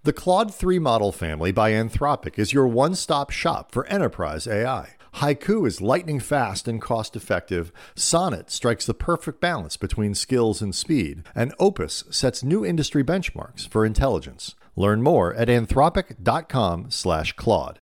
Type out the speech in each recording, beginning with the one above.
The Claude 3 model family by Anthropic is your one-stop shop for enterprise AI. Haiku is lightning fast and cost-effective, Sonnet strikes the perfect balance between skills and speed, and Opus sets new industry benchmarks for intelligence. Learn more at anthropic.com/Claude.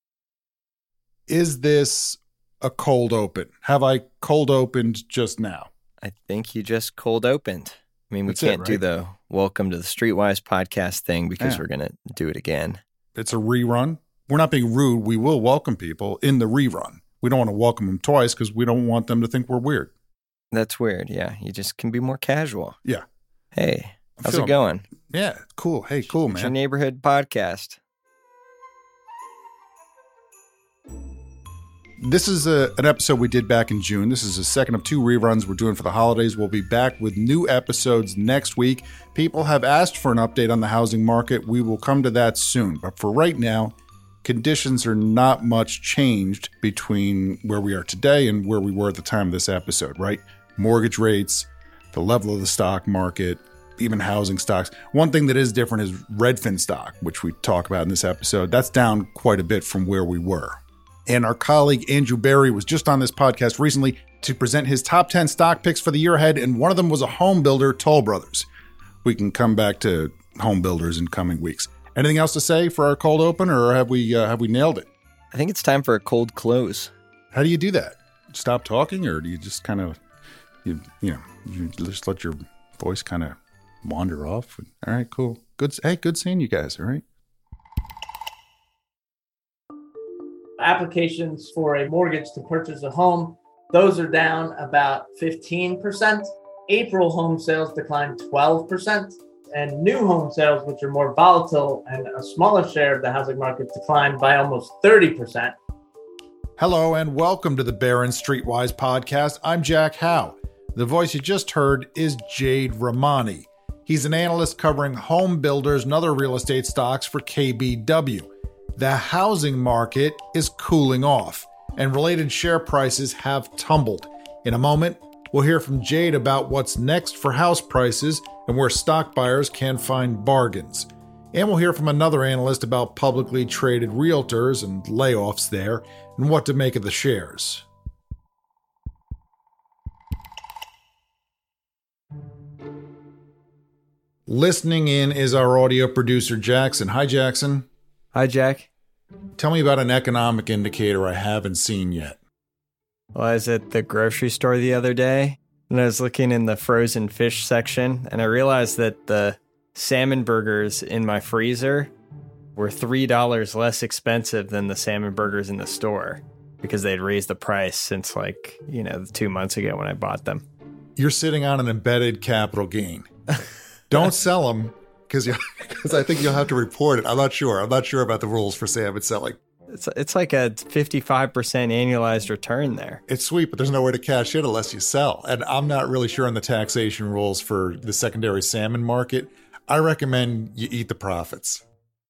Is this a cold open? Have I cold opened just now? I think you just cold opened. I mean, we That's can't it, do right? the welcome to the Streetwise podcast thing because Yeah. we're going to do it again. It's a rerun. We're not being rude. We will welcome people in the rerun. We don't want to welcome them twice because we don't want them to think we're weird. That's weird. Yeah. You just can be more casual. Yeah. Hey, how's Phil. it going? Yeah. Cool. Hey, cool, It's your man. neighborhood podcast. This is an episode we did back in June. This is the second of two reruns we're doing for the holidays. We'll be back with new episodes next week. People have asked for an update on the housing market. We will come to that soon. But for right now, conditions are not much changed between where we are today and where we were at the time of this episode, right? Mortgage rates, the level of the stock market, even housing stocks. One thing that is different is Redfin stock, which we talk about in this episode. That's down quite a bit from where we were. And our colleague Andrew Barry was just on this podcast recently to present his top 10 stock picks for the year ahead, and one of them was a home builder, Toll Brothers. We can come back to home builders in coming weeks. Anything else to say for our cold open, or have we nailed it? I think it's time for a cold close. How do you do that? Stop talking, or do you just kind of, you just let your voice kind of wander off? All right, cool. Good. Hey, good seeing you guys. All right. Applications for a mortgage to purchase a home, those are down about 15%. April home sales declined 12%, and new home sales, which are more volatile and a smaller share of the housing market, declined by almost 30%. Hello and welcome to the Barron Streetwise podcast. I'm Jack Howe. The voice you just heard is Jade Rahmani. He's an analyst covering home builders and other real estate stocks for KBW. The housing market is cooling off, and related share prices have tumbled. In a moment, we'll hear from Jade about what's next for house prices and where stock buyers can find bargains. And we'll hear from another analyst about publicly traded realtors and layoffs there and what to make of the shares. Listening in is our audio producer, Jackson. Hi, Jackson. Hi, Jack. Tell me about an economic indicator I haven't seen yet. Well, I was at the grocery store the other day, and I was looking in the frozen fish section, and I realized that the salmon burgers in my freezer were $3 less expensive than the salmon burgers in the store because they'd raised the price since 2 months ago when I bought them. You're sitting on an embedded capital gain. Don't sell them because I think you'll have to report it. I'm not sure about the rules for salmon selling. It's like a 55% annualized return there. It's sweet, but there's nowhere to cash in unless you sell. And I'm not really sure on the taxation rules for the secondary salmon market. I recommend you eat the profits.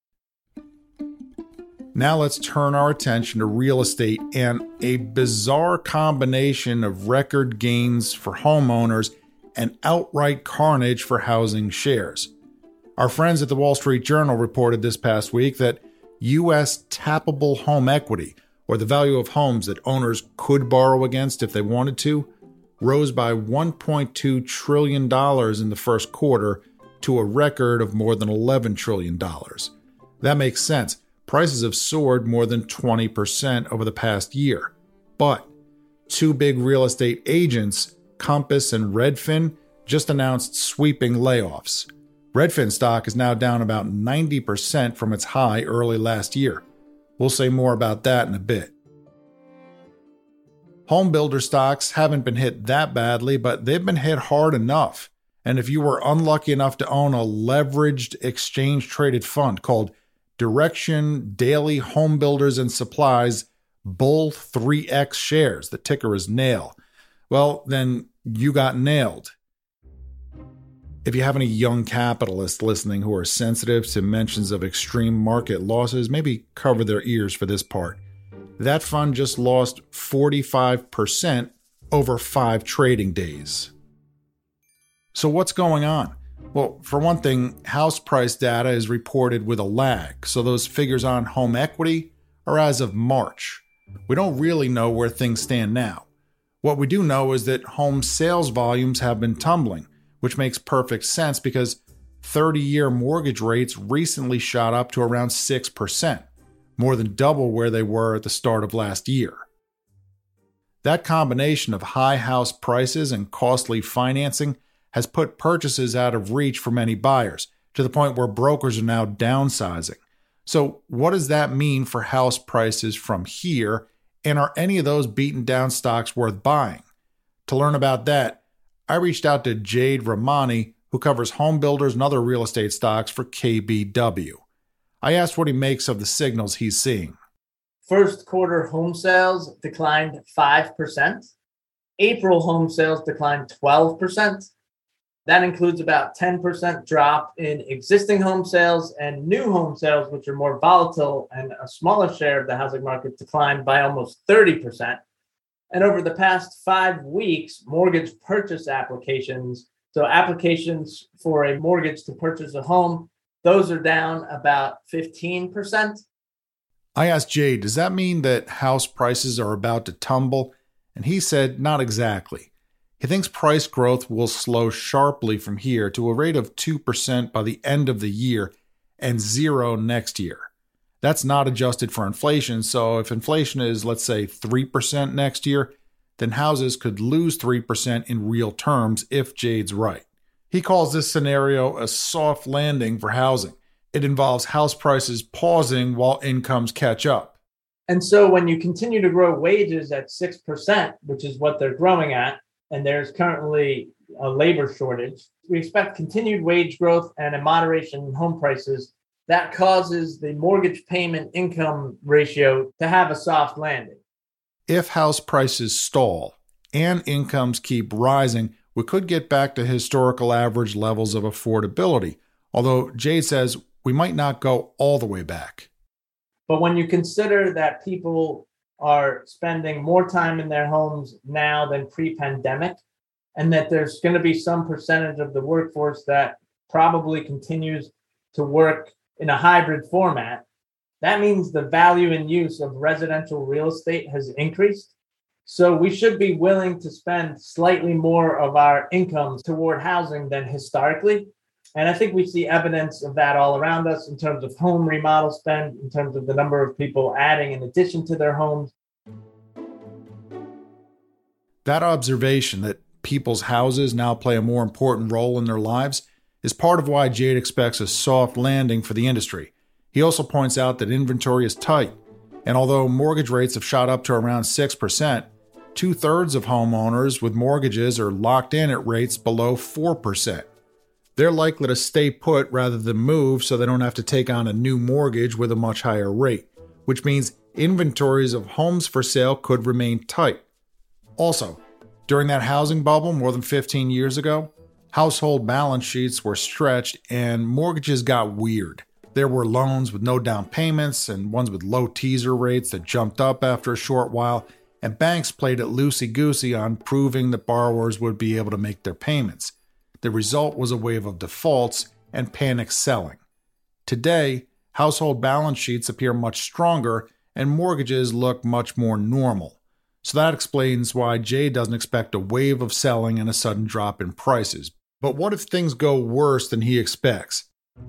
Now let's turn our attention to real estate and a bizarre combination of record gains for homeowners and outright carnage for housing shares. Our friends at the Wall Street Journal reported this past week that U.S. tappable home equity, or the value of homes that owners could borrow against if they wanted to, rose by $1.2 trillion in the first quarter to a record of more than $11 trillion. That makes sense. Prices have soared more than 20% over the past year. But two big real estate agents, Compass and Redfin, just announced sweeping layoffs. Redfin stock is now down about 90% from its high early last year. We'll say more about that in a bit. Home builder stocks haven't been hit that badly, but they've been hit hard enough. And if you were unlucky enough to own a leveraged exchange-traded fund called Direction Daily Home Builders and Supplies Bull 3X shares, the ticker is NAIL, well, then you got nailed. If you have any young capitalists listening who are sensitive to mentions of extreme market losses, maybe cover their ears for this part. That fund just lost 45% over 5 trading days. So what's going on? Well, for one thing, house price data is reported with a lag, so those figures on home equity are as of March. We don't really know where things stand now. What we do know is that home sales volumes have been tumbling, which makes perfect sense because 30-year mortgage rates recently shot up to around 6%, more than double where they were at the start of last year. That combination of high house prices and costly financing has put purchases out of reach for many buyers, to the point where brokers are now downsizing. So what does that mean for house prices from here, and are any of those beaten down stocks worth buying? To learn about that, I reached out to Jade Rahmani, who covers home builders and other real estate stocks for KBW. I asked what he makes of the signals he's seeing. First quarter home sales declined 5%. April home sales declined 12%. That includes about 10% drop in existing home sales, and new home sales, which are more volatile and a smaller share of the housing market, declined by almost 30%. And over the past 5 weeks, mortgage purchase applications, so applications for a mortgage to purchase a home, those are down about 15%. I asked Jade, does that mean that house prices are about to tumble? And he said, not exactly. He thinks price growth will slow sharply from here to a rate of 2% by the end of the year and 0 next year. That's not adjusted for inflation, so if inflation is, let's say, 3% next year, then houses could lose 3% in real terms if Jade's right. He calls this scenario a soft landing for housing. It involves house prices pausing while incomes catch up. And so when you continue to grow wages at 6%, which is what they're growing at, and there's currently a labor shortage, we expect continued wage growth and a moderation in home prices. That causes the mortgage payment income ratio to have a soft landing. If house prices stall and incomes keep rising, we could get back to historical average levels of affordability, although Jade says we might not go all the way back. But when you consider that people are spending more time in their homes now than pre-pandemic, and that there's going to be some percentage of the workforce that probably continues to work in a hybrid format, that means the value and use of residential real estate has increased. So we should be willing to spend slightly more of our income toward housing than historically. And I think we see evidence of that all around us in terms of home remodel spend, in terms of the number of people adding in addition to their homes. That observation that people's houses now play a more important role in their lives is part of why Jade expects a soft landing for the industry. He also points out that inventory is tight, and although mortgage rates have shot up to around 6%, 2/3 of homeowners with mortgages are locked in at rates below 4%. They're likely to stay put rather than move so they don't have to take on a new mortgage with a much higher rate, which means inventories of homes for sale could remain tight. Also, during that housing bubble more than 15 years ago, household balance sheets were stretched and mortgages got weird. There were loans with no down payments and ones with low teaser rates that jumped up after a short while, and banks played it loosey-goosey on proving that borrowers would be able to make their payments. The result was a wave of defaults and panic selling. Today, household balance sheets appear much stronger and mortgages look much more normal. So that explains why Jay doesn't expect a wave of selling and a sudden drop in prices. But what if things go worse than he expects?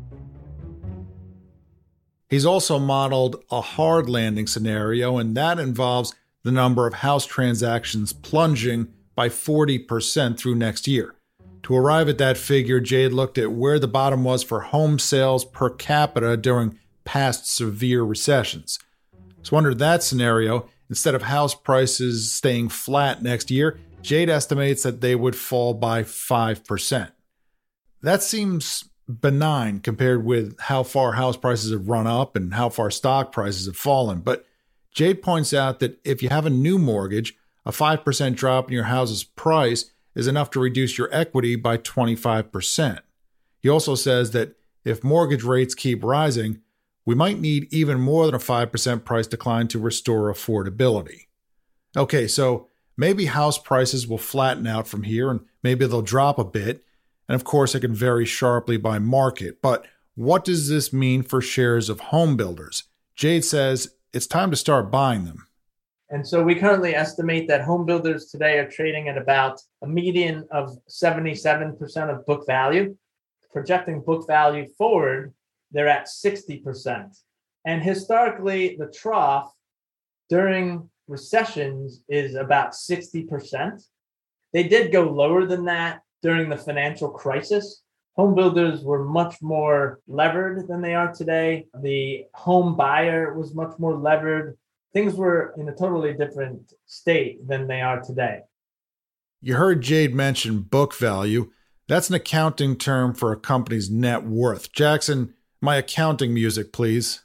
He's also modeled a hard landing scenario, and that involves the number of house transactions plunging by 40% through next year. To arrive at that figure, Jade looked at where the bottom was for home sales per capita during past severe recessions. So under that scenario, instead of house prices staying flat next year, Jade estimates that they would fall by 5%. That seems benign compared with how far house prices have run up and how far stock prices have fallen. But Jade points out that if you have a new mortgage, a 5% drop in your house's price is enough to reduce your equity by 25%. He also says that if mortgage rates keep rising, we might need even more than a 5% price decline to restore affordability. Okay, so maybe house prices will flatten out from here and maybe they'll drop a bit, And of course, it can vary sharply by market. But what does this mean for shares of home builders? Jade says it's time to start buying them. And so we currently estimate that home builders today are trading at about a median of 77% of book value. Projecting book value forward, they're at 60%. And historically, the trough during recessions is about 60%. They did go lower than that during the financial crisis. Home builders were much more levered than they are today. The home buyer was much more levered. Things were in a totally different state than they are today. You heard Jade mention book value. That's an accounting term for a company's net worth. Jackson, my accounting music, please.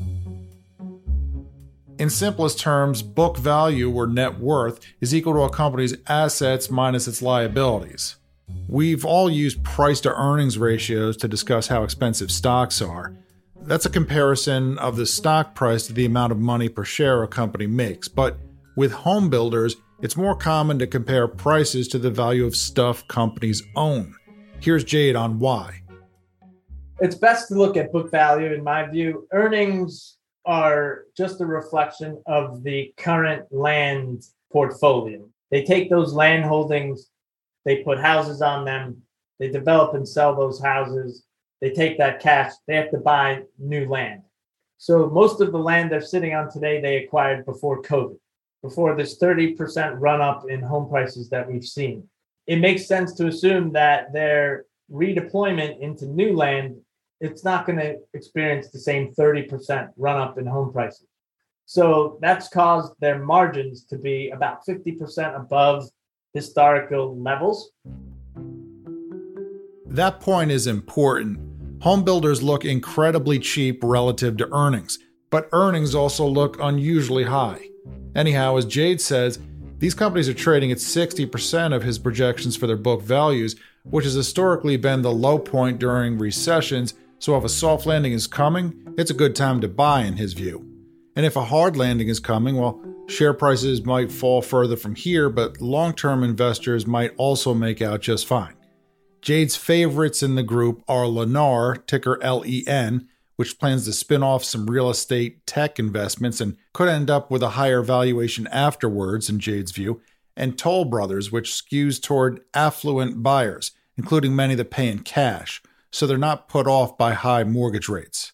In simplest terms, book value, or net worth, is equal to a company's assets minus its liabilities. We've all used price-to-earnings ratios to discuss how expensive stocks are. That's a comparison of the stock price to the amount of money per share a company makes. But with home builders, it's more common to compare prices to the value of stuff companies own. Here's Jade on why. It's best to look at book value, in my view. Earnings are just a reflection of the current land portfolio. They take those land holdings, they put houses on them, they develop and sell those houses, they take that cash, they have to buy new land. So most of the land they're sitting on today, they acquired before COVID, before this 30% run up in home prices that we've seen. It makes sense to assume that their redeployment into new land, it's not going to experience the same 30% run up in home prices. So that's caused their margins to be about 50% above historical levels. That point is important. Home builders look incredibly cheap relative to earnings, but earnings also look unusually high. Anyhow, as Jade says, these companies are trading at 60% of his projections for their book values, which has historically been the low point during recessions, so if a soft landing is coming, it's a good time to buy in his view. And if a hard landing is coming, well, share prices might fall further from here, but long-term investors might also make out just fine. Jade's favorites in the group are Lennar, ticker LEN, which plans to spin off some real estate tech investments and could end up with a higher valuation afterwards, in Jade's view, and Toll Brothers, which skews toward affluent buyers, including many that pay in cash, so they're not put off by high mortgage rates.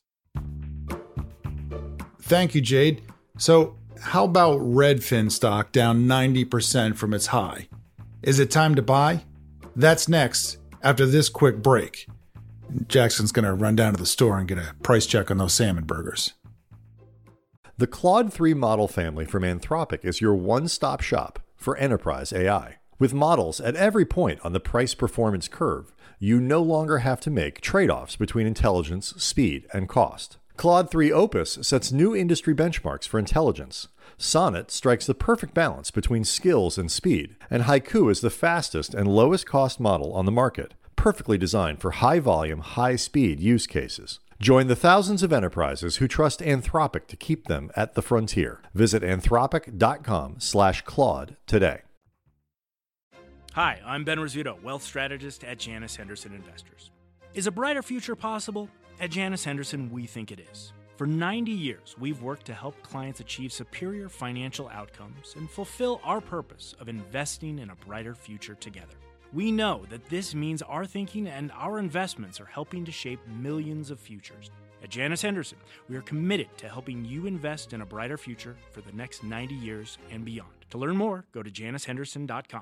Thank you, Jade. So, how about Redfin stock down 90% from its high? Is it time to buy? That's next, after this quick break. Jackson's going to run down to the store and get a price check on those salmon burgers. The Claude 3 model family from Anthropic is your one-stop shop for enterprise AI. With models at every point on the price-performance curve, you no longer have to make trade-offs between intelligence, speed, and cost. Claude 3 Opus sets new industry benchmarks for intelligence. Sonnet strikes the perfect balance between skills and speed, and Haiku is the fastest and lowest cost model on the market, perfectly designed for high-volume, high-speed use cases. Join the thousands of enterprises who trust Anthropic to keep them at the frontier. Visit anthropic.com/Claude today. Hi, I'm Ben Rizzuto, wealth strategist at Janus Henderson Investors. Is a brighter future possible? At Janus Henderson, we think it is. For 90 years, we've worked to help clients achieve superior financial outcomes and fulfill our purpose of investing in a brighter future together. We know that this means our thinking and our investments are helping to shape millions of futures. At Janus Henderson, we are committed to helping you invest in a brighter future for the next 90 years and beyond. To learn more, go to janushenderson.com.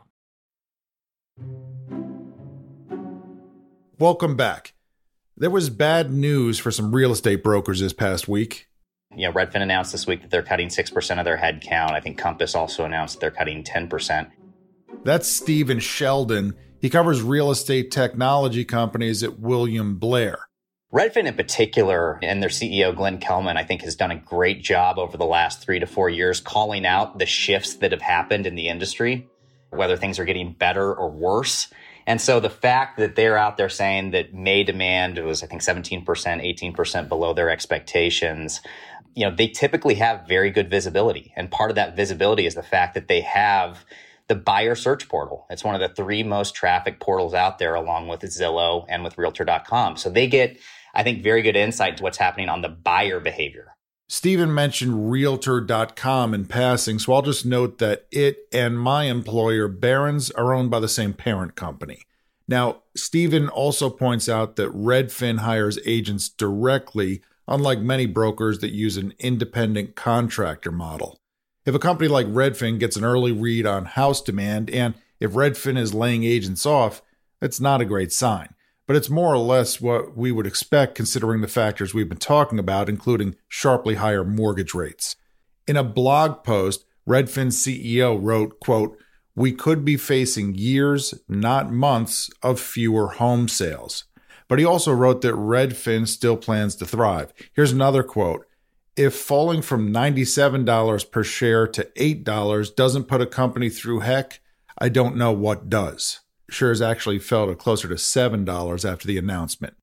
Welcome back. There was bad news for some real estate brokers this past week. Redfin announced this week that they're cutting 6% of their head count. I think Compass also announced they're cutting 10%. That's Stephen Sheldon. He covers real estate technology companies at William Blair. Redfin in particular, and their CEO, Glenn Kelman, I think has done a great job over the last 3 to 4 years calling out the shifts that have happened in the industry, whether things are getting better or worse. And so the fact that they're out there saying that May demand was, I think, 17%, 18% below their expectations, they typically have very good visibility. And part of that visibility is the fact that they have the buyer search portal. It's one of the 3 most trafficked portals out there, along with Zillow and with Realtor.com. So they get, I think, very good insight to what's happening on the buyer behavior. Stephen mentioned Realtor.com in passing, so I'll just note that it and my employer, Barron's, are owned by the same parent company. Now, Stephen also points out that Redfin hires agents directly, unlike many brokers that use an independent contractor model. If a company like Redfin gets an early read on house demand, and if Redfin is laying agents off, that's not a great sign. But it's more or less what we would expect considering the factors we've been talking about, including sharply higher mortgage rates. In a blog post, Redfin's CEO wrote, quote, "We could be facing years, not months, of fewer home sales." But he also wrote that Redfin still plans to thrive. Here's another quote. "If falling from $97 per share to $8 doesn't put a company through heck, I don't know what does." Shares actually fell to closer to $7 after the announcement.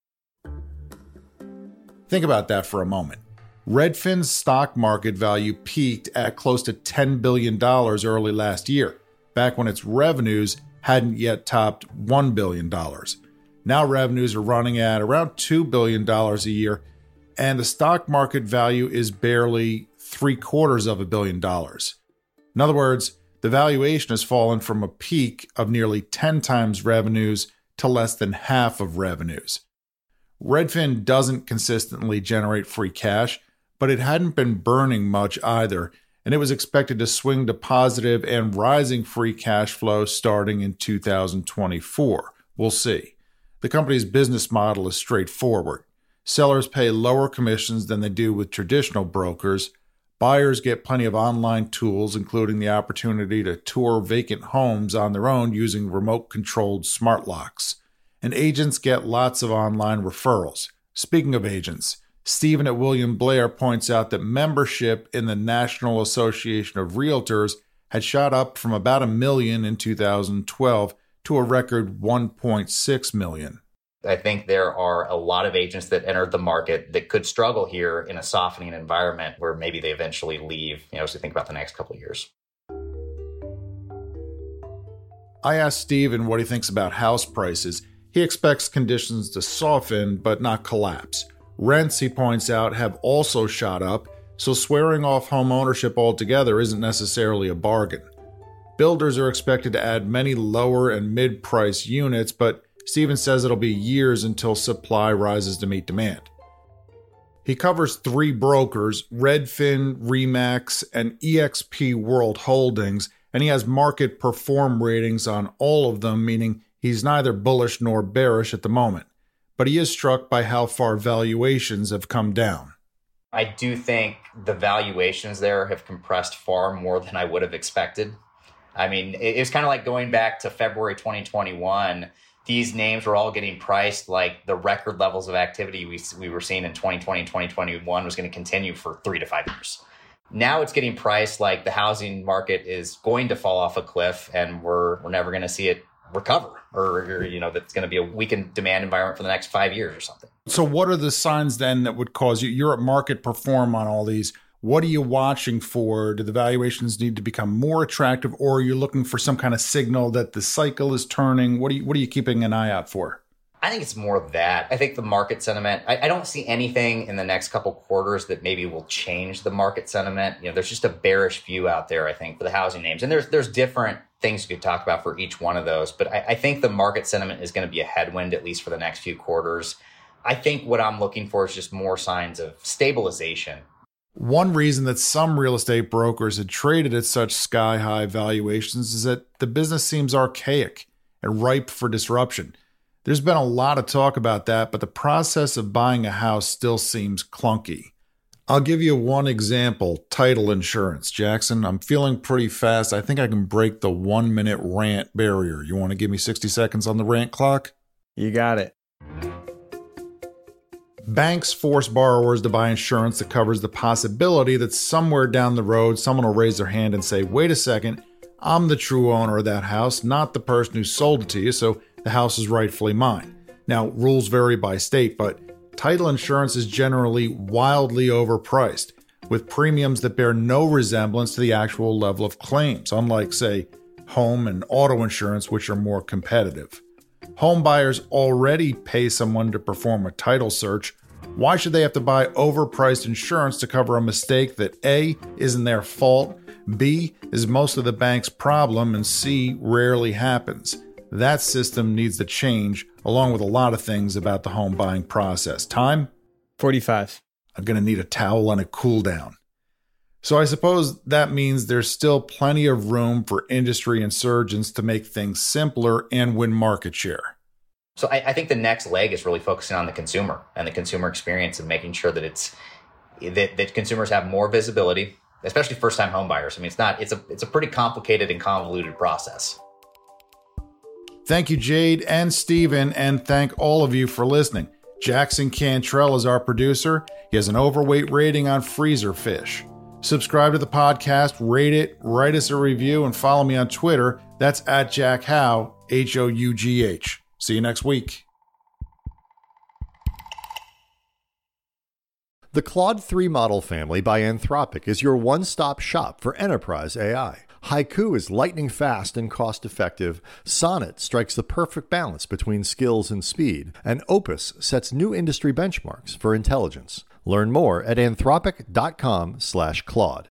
Think about that for a moment. Redfin's stock market value peaked at close to $10 billion early last year, back when its revenues hadn't yet topped $1 billion. Now revenues are running at around $2 billion a year, and the stock market value is barely $750 million. In other words, the valuation has fallen from a peak of nearly 10 times revenues to less than half of revenues. Redfin doesn't consistently generate free cash, but it hadn't been burning much either, and it was expected to swing to positive and rising free cash flow starting in 2024. We'll see. The company's business model is straightforward. Sellers pay lower commissions than they do with traditional brokers. Buyers get plenty of online tools, including the opportunity to tour vacant homes on their own using remote-controlled smart locks. And agents get lots of online referrals. Speaking of agents, Stephen at William Blair points out that membership in the National Association of Realtors had shot up from about 1 million in 2012 to a record 1.6 million. I think there are a lot of agents that entered the market that could struggle here in a softening environment where maybe they eventually leave, as we think about the next couple of years. I asked Stephen what he thinks about house prices. He expects conditions to soften but not collapse. Rents, he points out, have also shot up, so swearing off home ownership altogether isn't necessarily a bargain. Builders are expected to add many lower and mid-price units, but Stephen says it'll be years until supply rises to meet demand. He covers 3 brokers, Redfin, Remax, and eXp World Holdings, and he has market perform ratings on all of them, meaning he's neither bullish nor bearish at the moment. But he is struck by how far valuations have come down. I do think the valuations there have compressed far more than I would have expected. I mean, it's kind of like going back to February 2021. These names were all getting priced like the record levels of activity we were seeing in 2020 and 2021 was going to continue for 3 to 5 years. Now it's getting priced like the housing market is going to fall off a cliff and we're never going to see it recover, or that's going to be a weakened demand environment for the next 5 years or something. So what are the signs then that would cause you're at market perform on all these. What are you watching for? Do the valuations need to become more attractive, or are you looking for some kind of signal that the cycle is turning? What are you keeping an eye out for? I think it's more of that. I think the market sentiment, I don't see anything in the next couple quarters that maybe will change the market sentiment. There's just a bearish view out there, I think, for the housing names. And there's different things you could talk about for each one of those. But I think the market sentiment is going to be a headwind, at least for the next few quarters. I think what I'm looking for is just more signs of stabilization. One reason that some real estate brokers had traded at such sky-high valuations is that the business seems archaic and ripe for disruption. There's been a lot of talk about that, but the process of buying a house still seems clunky. I'll give you one example, title insurance. Jackson, I'm feeling pretty fast. I think I can break the 1-minute rant barrier. You want to give me 60 seconds on the rant clock? You got it. Banks force borrowers to buy insurance that covers the possibility that somewhere down the road, someone will raise their hand and say, wait a second, I'm the true owner of that house, not the person who sold it to you, so the house is rightfully mine. Now, rules vary by state, but title insurance is generally wildly overpriced, with premiums that bear no resemblance to the actual level of claims, unlike, say, home and auto insurance, which are more competitive. Home buyers already pay someone to perform a title search. Why should they have to buy overpriced insurance to cover a mistake that A, isn't their fault, B, is most of the bank's problem, and C, rarely happens? That system needs to change, along with a lot of things about the home buying process. Time? 45. I'm going to need a towel and a cool down. So I suppose that means there's still plenty of room for industry insurgents to make things simpler and win market share. So I think the next leg is really focusing on the consumer and the consumer experience and making sure that that consumers have more visibility, especially first-time home buyers. I mean, it's a pretty complicated and convoluted process. Thank you, Jade and Steven, and thank all of you for listening. Jackson Cantrell is our producer. He has an overweight rating on freezer fish. Subscribe to the podcast, rate it, write us a review, and follow me on Twitter. That's at Jack Hough, Hough. See you next week. The Claude 3 model family by Anthropic is your one-stop shop for enterprise AI. Haiku is lightning fast and cost-effective. Sonnet strikes the perfect balance between skills and speed. And Opus sets new industry benchmarks for intelligence. Learn more at anthropic.com/Claude.